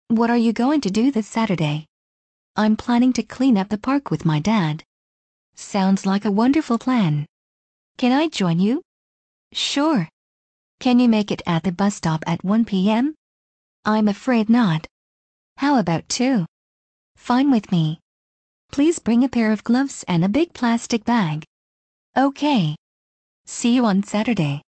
What are you going to do this Saturday? I'm planning to clean up the park with my dad. Sounds like a wonderful plan. Can I join you? Sure. Can you make it at the bus stop at 1 p.m.? I'm afraid not. How about 2? Fine with me. Please bring a pair of gloves and a big plastic bag. Okay. See you on Saturday.